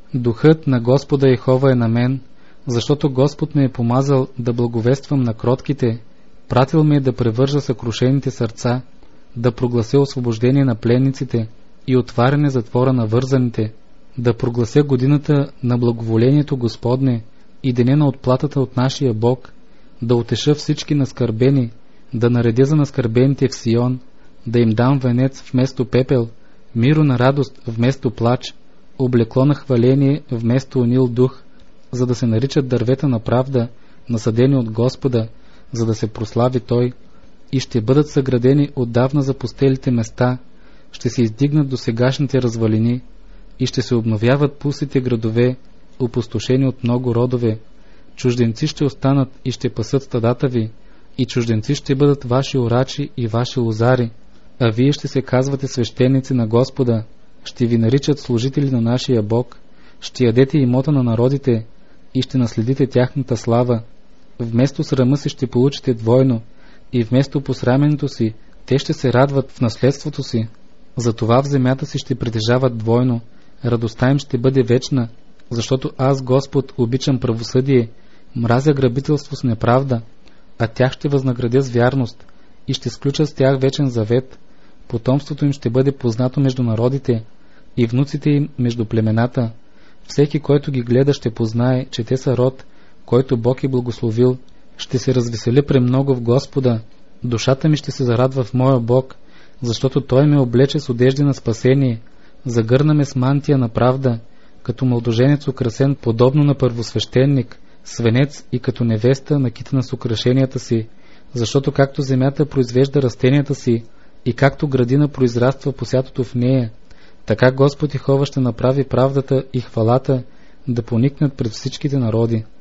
Духът на Господа Йехова е на мен, защото Господ ме е помазал да благовествам на кротките, пратил ме да превържа съкрушените сърца, да проглася освобождение на пленниците и отваряне затвора на вързаните, да проглася годината на благоволението Господне и деня на отплатата от нашия Бог, да утеша всички наскърбени, да наредя за наскърбените в Сион, да им дам венец вместо пепел, миро на радост вместо плач, облекло на хваление вместо унил дух, за да се наричат дървета на правда, насадени от Господа, за да се прослави Той, и ще бъдат съградени отдавна запустелите места, ще се издигнат до сегашните развалини и ще се обновяват пустите градове, опустошени от много родове. Чужденци ще останат и ще пасат стадата ви, и чужденци ще бъдат ваши орачи и ваши лозари, а вие ще се казвате свещеници на Господа, ще ви наричат служители на нашия Бог, ще ядете имота на народите и ще наследите тяхната слава. Вместо срама си ще получите двойно, и вместо посраменето си те ще се радват в наследството си. Затова в земята си ще притежават двойно, радостта им ще бъде вечна, защото аз, Господ, обичам правосъдие, мразя грабителство с неправда, а тях ще възнаградя с вярност и ще сключа с тях вечен завет. Потомството им ще бъде познато между народите и внуците им между племената. Всеки, който ги гледа, ще познае, че те са род, който Бог е благословил. Ще се развеселя премного в Господа. Душата ми ще се зарадва в моя Бог, защото Той ме облече с одежди на спасение, загърна ме с мантия на правда, като младоженец украсен подобно на първосвещеник, свенец и като невеста накитана с украшенията си, защото както земята произвежда растенията си и както градина произраства посятото в нея, така Господ Йехова ще направи правдата и хвалата да поникнат пред всичките народи.